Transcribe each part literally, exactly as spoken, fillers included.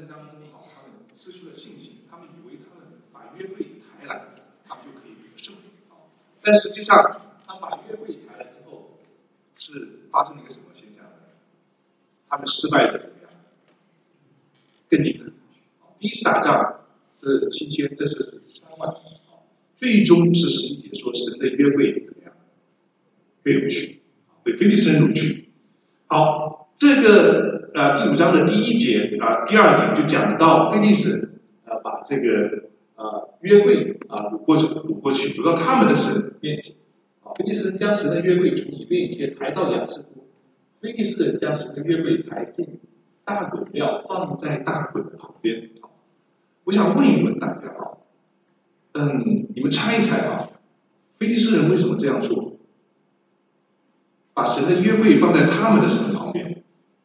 当中啊，他们失去了信心，他们以为他们把约柜抬来，他们就可以得胜啊。但实际上，他们把约柜抬来之后，是发生了一个什么现象呢？他们失败的怎么样？更厉害。第一次打仗是七千，这是三万，最终是十一节说神的约柜怎么样？被掳去，被非利士人掳去。好，这个呃第五章的第一节啊、呃，第二点就讲到非利士人啊把这个呃约柜啊掳过去，掳过去，掳到他们的神面前。啊，非利士人将神的约柜从以便以切抬到亚斯突，非利士人将神的约柜抬进大滚庙，放在大滚旁边。我想问一问大家啊，嗯，你们猜一猜啊，非利士人为什么这样做？把神的约柜放在他们的神旁边。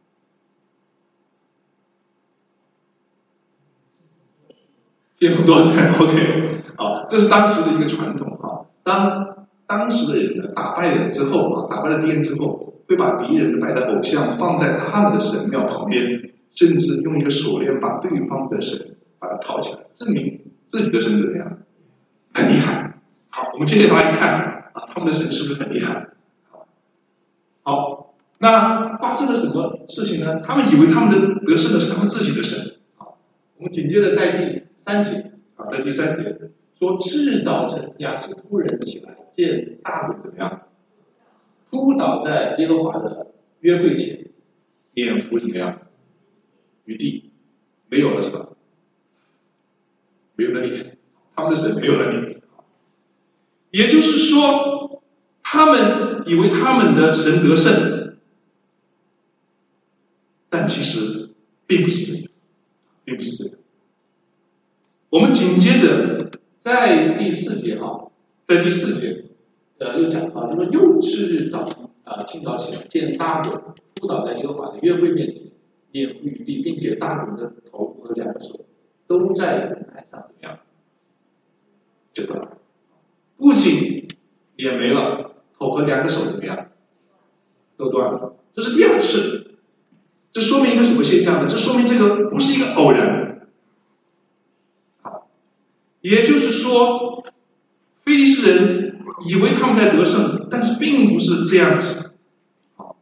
见不多在 OK 啊，这是当时的一个传统啊。当当时的人呢打败了之后啊，打败了敌人之后，会把敌人摆的偶像放在他们的神庙旁边，甚至用一个锁链把对方的神把它套起来，证明自己的神怎么样，很厉害。好，我们接下来一看啊，他们的神是不是很厉害？好，那发生了什么事情呢？他们以为他们的得胜的是他们自己的神。好，我们紧接着在第三节啊，在第三节说，次日早晨，亚斯突人起来，见大滚怎么样，扑倒在耶和华的约柜前，脸伏怎么样，于地，没有了是吧？没有了脸，他们的神没有了脸。也就是说，他们以为他们的神得胜，但其实并不是这样，并不是这样。我们紧接着在第四节哈，在第四节，呃，又讲到，就说又次日早晨啊，清早起来，见大滚扑倒在耶和华的约柜面前，脸伏于地，并且大滚的头和两个手都在滚台上怎么样？就断了，不仅脸没了，头和两个手怎么样？都断了。这是第二次，这说明一个什么现象呢？这说明这个不是一个偶然。也就是说，非利士人以为他们在得胜，但是并不是这样子。好，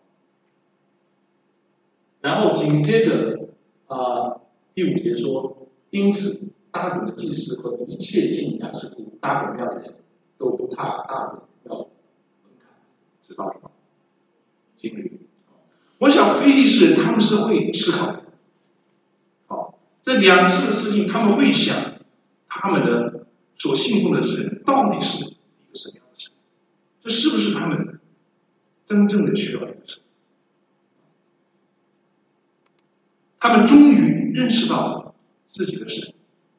然后紧接着啊、呃，第五节说，因此大滚的祭司和一切进亚斯突大滚庙的人都不踏大滚庙门槛，知道了吗？经历。我想非利士人他们是会思考的。好，这两次的事情，他们会想。他们的所信奉的神到底是一个什么样的神？这是不是他们真正的需要的一个神？他们终于认识到自己的神。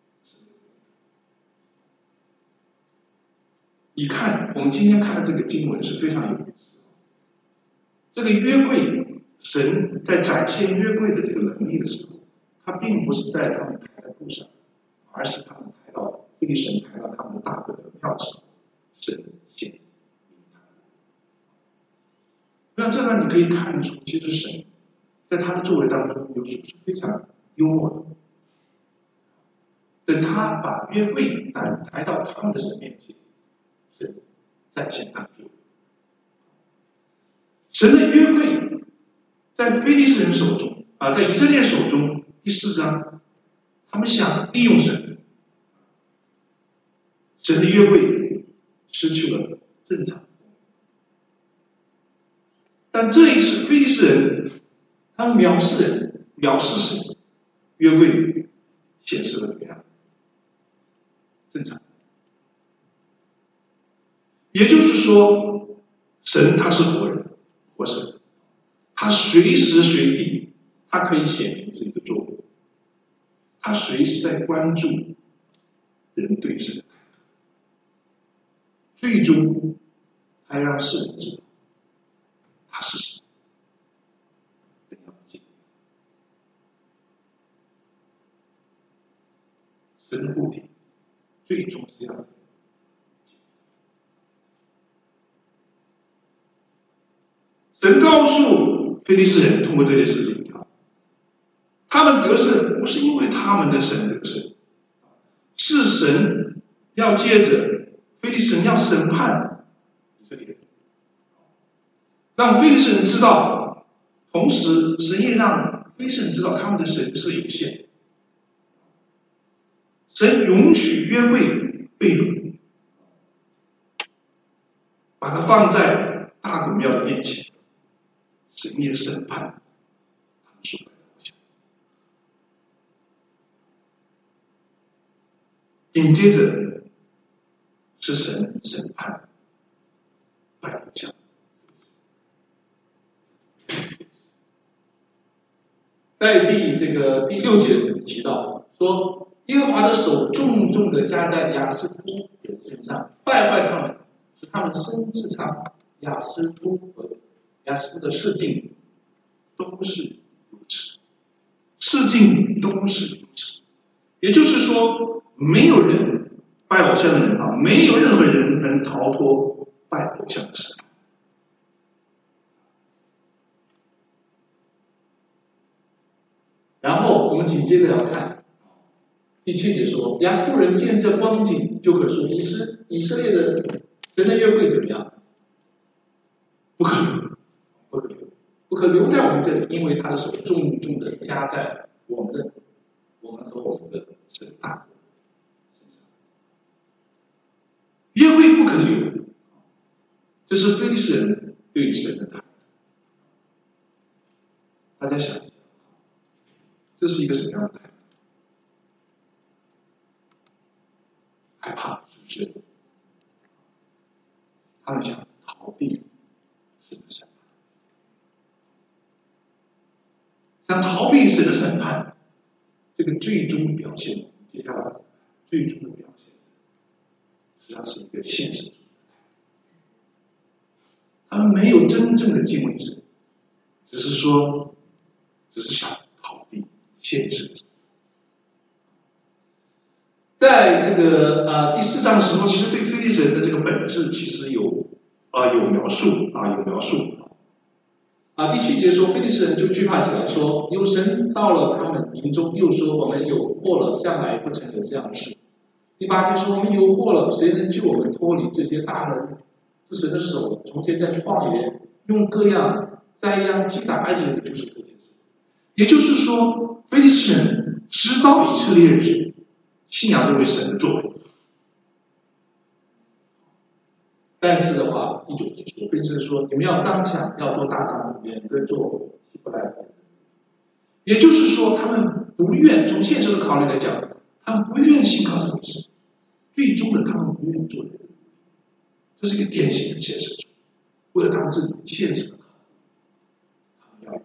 你看，我们今天看的这个经文是非常有意思的。这个约柜，神在展现约柜的这个能力的时候，他并不是在他们抬在布上，而是他们抬到非利士人抬到他们的大滚的庙上，神显明他们。那这呢，你可以看出，其实神在他的作为当中有时是非常幽默的。等他把约柜抬抬到他们的神面前，神展现他的作为。神的约柜在非利士人手中啊，在以色列手中，第四章，他们想利用神。神的约柜失去了正常，但这一次非利士人，他们藐视人，藐视神，约柜显示了怎么样？正常。也就是说，神他是活人，活神，他随时随地，他可以显明自己的作为，他随时在关注人对神的态度。最终，他让世人知道他是谁。神的目的，最终是要神告诉非利士人，通过这件事情， 他们得胜不是因为他们的神得胜，是神要借着非利士人要审判以色列人，让非利士人知道，同时神也让非利士人知道他们的神是有限的。神允许约柜被掳，把它放在大古庙的面前，神也审判他们所拜的偶像。紧接着是神审判拜偶像。 在第这个第六节提到说，耶和华的手重重的加在亚斯突人身上，败坏他们，使他们生自唱。亚斯突和亚斯突的事迹都是如此，事迹都是如此。也就是说，没有人拜偶像的人啊，没有任何人能逃脱拜偶像的审判。 然后我们紧接着要看第七节说，亚斯突人见这光景，就可说以色以色列的神的约柜怎么样？ 不可留， 不可留，不可留在我们这里，因为他的手重重的加在我们的我们和我们的神大身上。 约柜不可留，这是非利士人对于神的态度。大家想，这是一个什么样的态度？害怕，是不是？他们想逃避神的审判，想逃避神的审判，这个最终表现，接下来最终的表现，实际上是一个现实。他们没有真正的敬畏神，只是说，只是想逃避现实的。在这个呃第四章的时候，其实对非利士人的这个本质其实有啊、呃、有描述啊有描述啊。第七节说，非利士人就惧怕起来，说有神到了他们营中，又说我们有祸了，向来不曾有这样的事。第八节说我们有祸了，谁能救我们脱离这些大人是神的手？从前在旷野用各样灾殃击打埃及人，就是这件事。 也就是说，非利士人知道以色列人信仰这位神的作为， 但是的话，第九节说，非利士人说你们要刚强，要做大丈夫，免得做希伯来人。 也就是说，他们不愿从现实的考虑来讲，他们不愿信靠这位神，最终的他们不愿做人。这是一个典型的现实主义，为了他们自己现实的考虑，他们要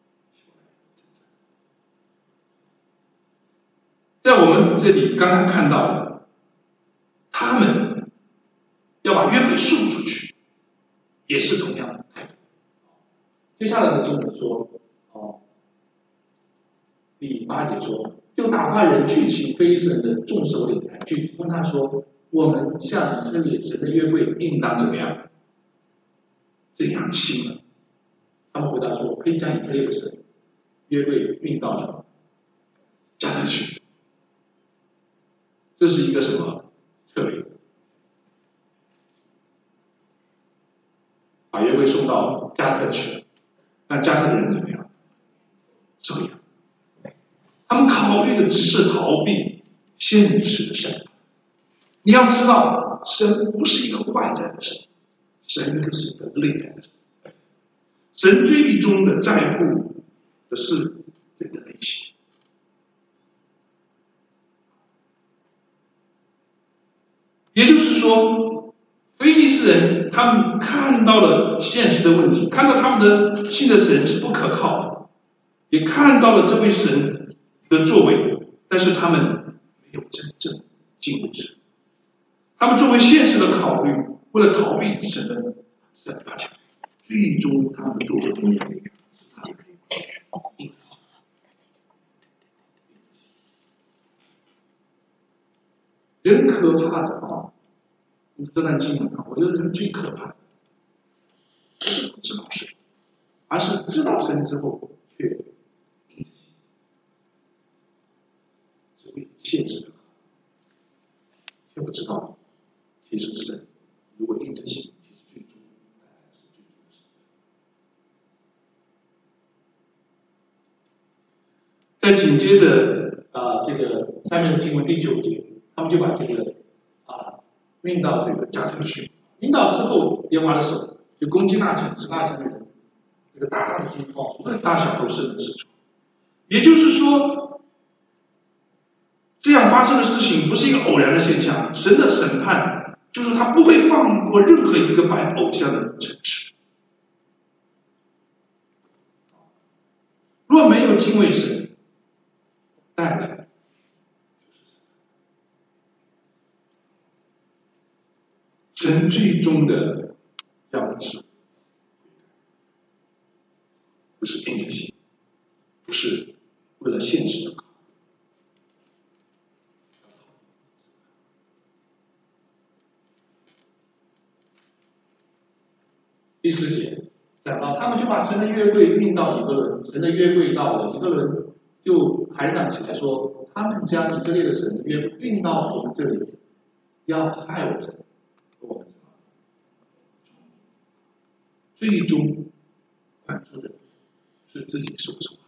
在我们这里刚刚看到，他们要把约柜送出去，也是同样的态度。 接下来的经文说，哦，第八节说，就打发人去请非利士人的众首领来，去问他说，我们向以色列神的约柜应当怎么样？ 怎样行呢？ 他们回答说，可以将以色列的神约柜运到什么？ 加特去。这是一个什么策略？把约柜送到加特去，那加特的人怎么样？受养。他们考虑的只是逃避现实的审判。你要知道，神不是一个外在的神，神可是一个内在的神。神最终的在乎的是人的内心。也就是说，非利士人他们看到了现实的问题，看到他们的信的神是不可靠的，也看到了这位神的作为，但是他们没有真正敬畏神。他们作为现实的考虑，为了逃避神的审判，最终他们做的东西是他们人可怕的啊！这段经文啊，我觉得人最可怕的不是不知道神，而是知道神之后却现实的，却不知道，其实神如果硬着心，其实最终带来是最终的审判。 再紧接着啊、呃，这个下面的经文第九节，他们就把这个啊运到这个家庭去， 运到之后，耶和华的手就攻击那城，使那城的人这个大大的惊慌， 无论大小都是能使出。也就是说，这样发生的事情不是一个偶然的现象，神的审判就是他不会放过任何一个拜偶像的城市。若没有敬畏神，带来神最终的要的是，不是硬着心，不是为了现实的考虑。 第四节讲到，他们就把神的约柜运到以色列，神的约柜到了，以色列人就喊嚷起来说：“他们将以色列的神的约柜运到我们这里，要害我们。”我们最终关注的是自己说不说话，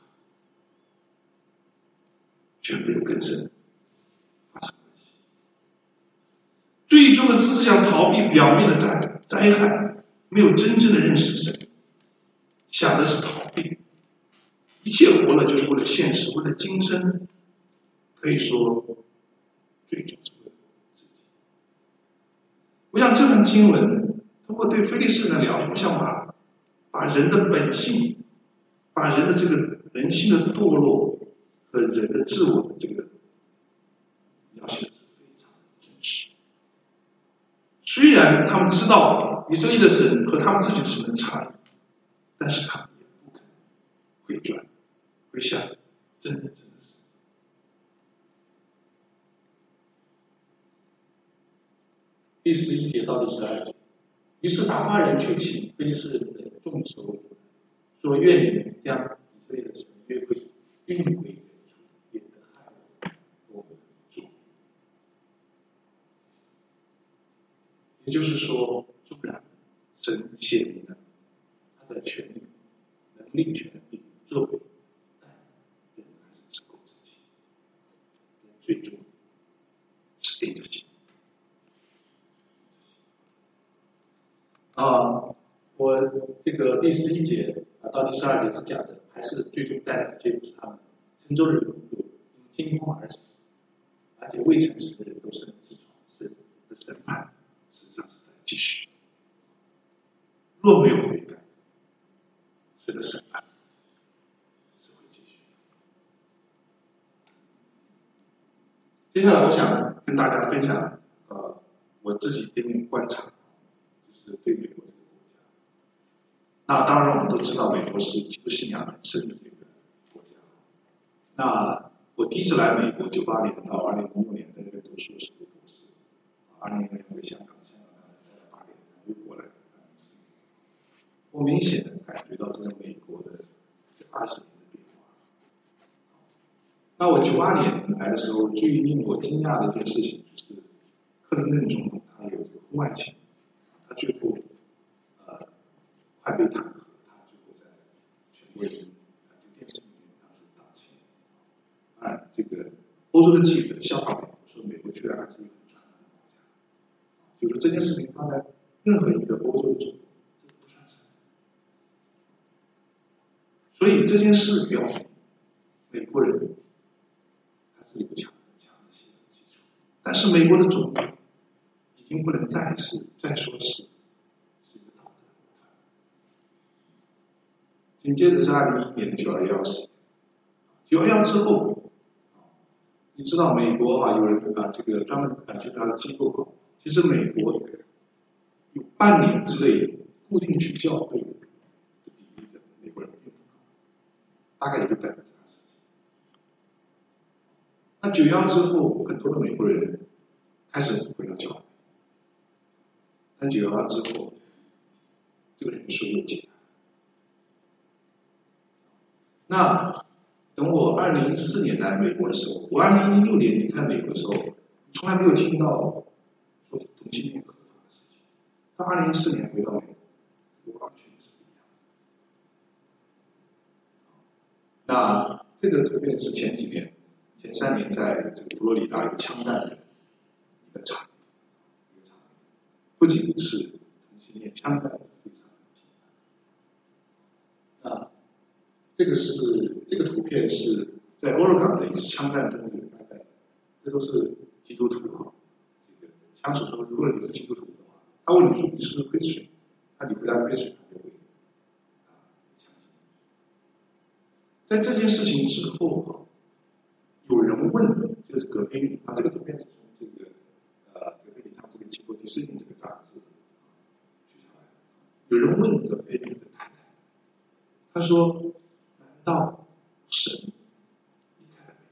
却没有跟神发生关系。最终的只是想逃避表面的灾灾害，没有真正的认识神，想的是逃避。一切活了就是为了现实，为了今生，可以说最终是为了自己。我想这门经文通过对非利士人的了解，我想把把人的本性，把人的这个人性的堕落和人的自我的这个描写的是非常真实。虽然他们知道以色列的神和他们自己的神的差异，但是他们也不肯回转回向真正的神。 第十一节到第十二节，于是打发人去请非利士人的众首领，说：“愿你们将以色列的神约柜运回原处，免得害我们主。”也就是说，纵然神显明了他的权力、能力、权力、作为，但人还是只够自己，最终是硬着心。啊，我这个第十一节啊到第十二节是讲的，还是最终带来的结果是他们陈州人有惊慌而死，而且未曾死的人都生痔疮，是的审判实际上是在继续。若没有悔改，神的审判是会继续。接下来我想跟大家分享，呃，我自己的一点观察。对美国这个国家，那当然我们都知道，美国是基督信仰很深的这个国家。那我第一次来美国，九八年到二零零六年在那边读书是读博士，二零零六年回香港，香港在八年又过来。我明显的感觉到这个美国的这二十年的变化。那我九八年来的时候，最令我惊讶的一件事情就是，克林顿总统他有这个婚外情。他最后，呃，快被弹劾，他最后在全国人民电视里面当时道歉。啊，这个欧洲的记者笑话美国，说美国居然还是一个很传统的国家，就是这件事情放在任何一个欧洲的总统，这不算什么。所以这件事表明，美国人还是有强强的信仰基础，但是美国的总统已经不能再是再说是。紧接着是二零一一年的九二幺事件，九二幺之后，你知道美国啊，有人啊，这个专门啊，这个机构啊，其实美国有半年之内固定去校对的比例的美国人并不高，大概也就百分之二十。那九幺之后，很多的美国人开始回到教会，但九幺之后，这个人数又减。那等我二零一四年来美国的时候，我二零一六年离开美国的时候，从来没有听到说同性恋合法的事情。到二零一四年回到美国，我完全是不一样。那这个图片是前几年、前三年在这个佛罗里达有枪战的一个场，一个场，不仅是同性恋枪战非常频繁。那这个是这个图片是在俄勒冈的一次枪战中有大概，这都是基督徒啊。这个枪手说，如果你是基督徒的话，他问你说你是不是亏损，那你回答亏损，他就会啊枪击。在这件事情之后啊，有人问，就是葛培理啊，这个图片是从这个呃葛培理他们这个机构第四年这个杂志取下来的。有人问葛培理的太太，他说。难道神离开了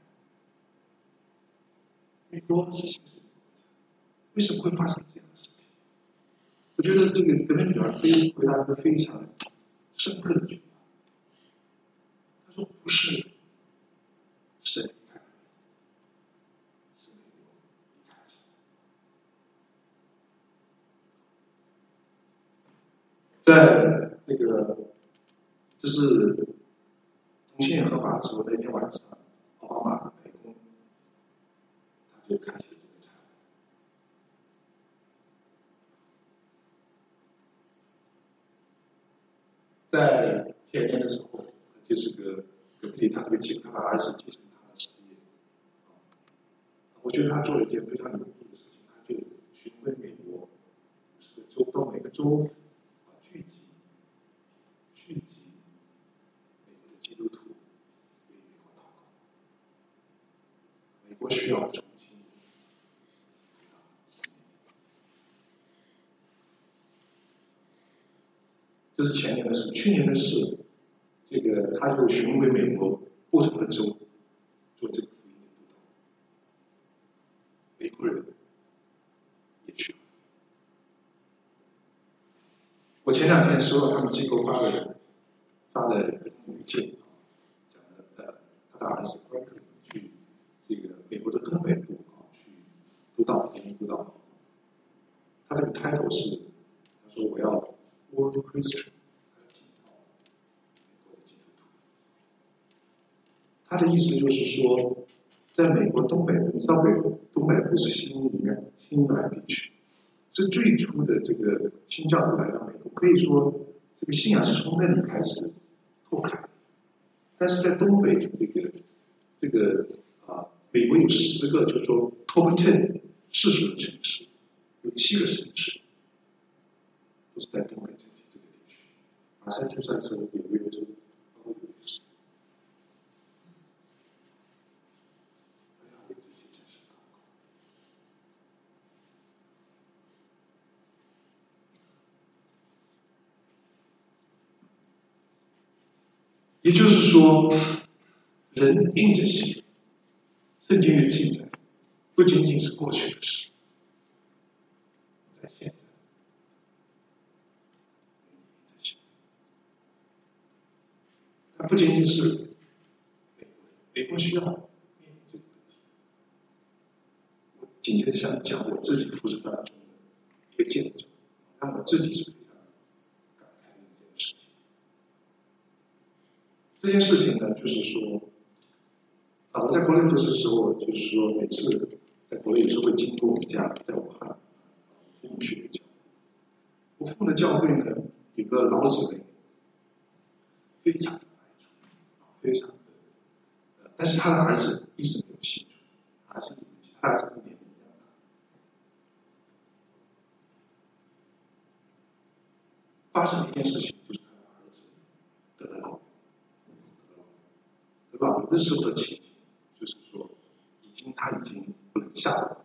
美国？美国是形式为什么会发生这样的事情？我觉得这个革命女儿非回答一个非常深刻的句话。他说：“不是神离开了，是美国离开了神。”在那个，这是同性恋合法的时候，那天晚上，奥巴马白宫他就开启了这个茶会。在前年的时候，就是个葛培理他这个继他的儿子继承他的事业，我觉得他做了一件非常有意义的事情，他就询问美国是州到每个州啊聚集聚集美国的基督徒。美国需要重新。这是前年的事，去年的事，这个他就询问美国不同的州做这个福音的督导，美国人也需要。我前两天收到他们机构发的发的邮件，讲的呃他的儿子 Franklin 去这个美国的东北部啊去督导福音督导，他这个 title 是他说我要 World Christian。他的意思就是说，在美国东北部，你知道美国东北部是新英格兰新英格兰地区，是最初的这个新教徒来到美国，可以说这个信仰是从那里开始拓开。但是在东北这个这个啊，美国有十个，就是说 top ten 世俗的城市，有七个城市都是在东北这个这个地区，马萨诸塞州、纽约州，包括纽约市。也就是说，人硬着心，圣经的记载不仅仅是过去的事，在现在，它不仅仅是美国，美国需要面临这个问题。我今天想讲我自己服侍当中的一个见证，让我自己是非常感慨的一件事情。这件事情呢，就是说，啊，我在国内服侍的时候，就是说每次在国内有时候会经过我们家，在武汉，父母去的教会。我父母的教会呢，有个老姊妹，非常的爱主，非常的，呃，但是他的儿子一直没有信主，儿子他的儿子跟年龄一样大。发生了一件事情，就是他的儿子得了老病。对吧？那时候的情形就是说，已经他已经不能下来了。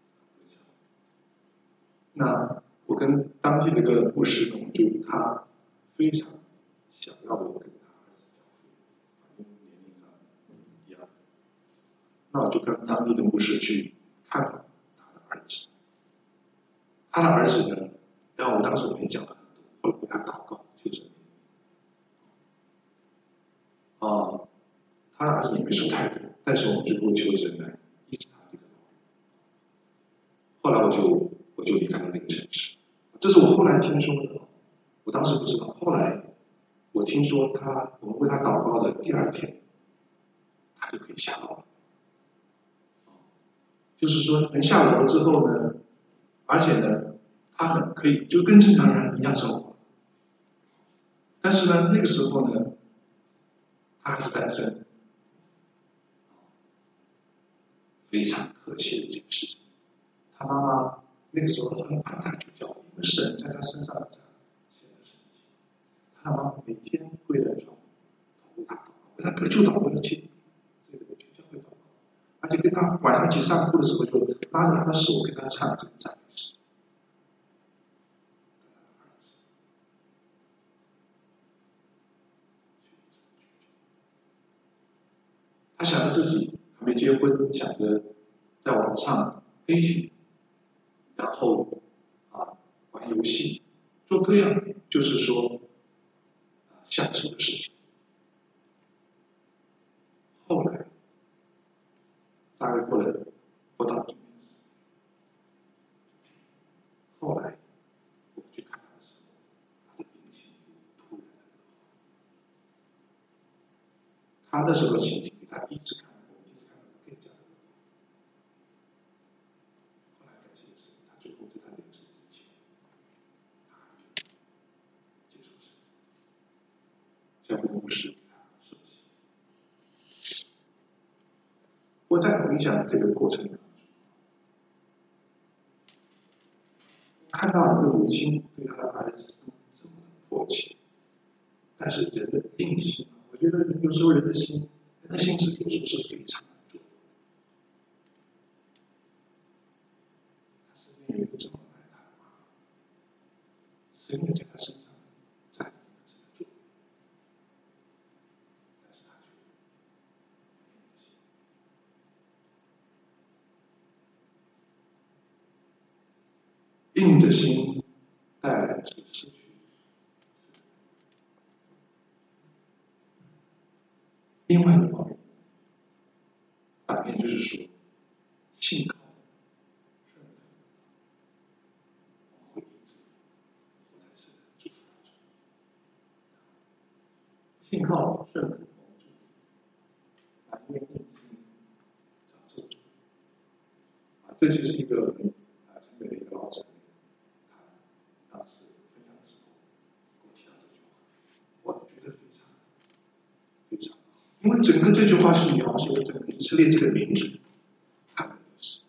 那我跟当地的一个牧师，我们就他非常想要我跟他儿子交付，因为年龄上一样。那我就跟当地的牧师去看望他的儿子。他的儿子呢，然后我当时我也讲了很多，我给他祷告，就是啊。 他的儿子也没说太多，但是我们就不求神来医治他这个毛病。后来我就我就离开了那个城市，这是我后来听说的，我当时不知道。后来我听说他，我们为他祷告的第二天，他就可以下楼了。就是说，人下楼了之后呢，而且呢，他很可以就跟正常人一样生活。但是呢，那个时候呢，他还是单身，非常可惜的一件事情。他妈妈那个时候很怕他去教，因为神在他身上显得神迹。他妈妈每天跪在床，为他祷告，为他得救祷告的去，这个去教会祷告，而且跟他晚上一起上课的时候，就拉着他的手跟他唱这个赞美诗。他想着自己还没结婚，想着在网上黑体，然后啊玩游戏，做各样就是说享受的事情。后来大概过了不到一年，后来我去看他的时候，他的病情突然的恶化。他那时候的情形比他第一次看我第一次看到更加的恶化。后来感谢神，他最后在他临死之前，他接受神，教会牧师给他受洗。我在回想这个过程当中，看到一个母亲对他的儿子这么迫切，但是人的定性，我觉得有时候人的心，人的心是有时候是非常难做的。他身边有一个这么爱他的妈妈，神也在他身上在做，但是他却硬的心带来的是失去。另外一方面，反面就是说，信靠顺服，会一直活在神的祝福当中。信靠顺服，反面硬心找咒诅。啊，这就是一个啊，这个一个老师，他当时分享的时候，给我提到这句话，我觉得非常非常好，因为整个这句话是描述了整个以色列这个民族他的历史。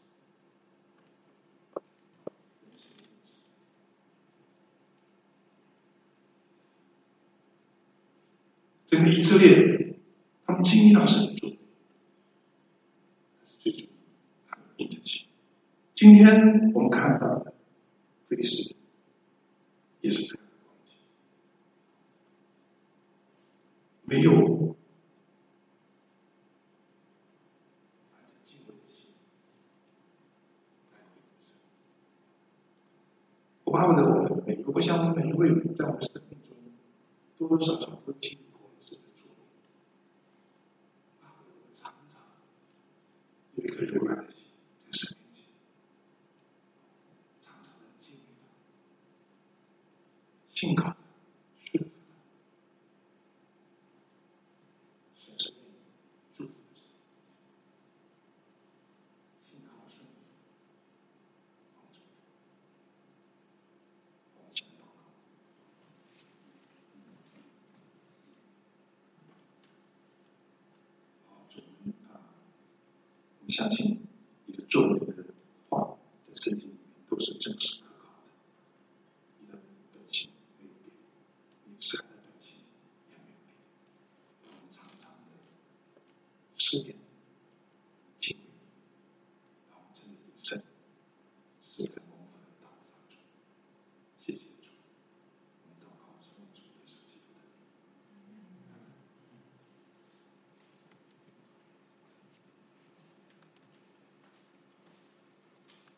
整个以色列，他们经历到神的作为，但是最终他们硬着心。今天我们看到的非利士人也是这样的关系，没有敬畏的心来回应神。我巴不得我们每一个，我想我们每一位人在我们生命中多多少少都经历过神的作为，巴不得我们常常有一颗柔软的心在神面前，常常的经历到信靠他，顺服他，神是为你祝福的神，信靠顺服，帮助你。我们一起来祷告。好，主啊，我们相信你的作为的话，在圣经里面都是真实的。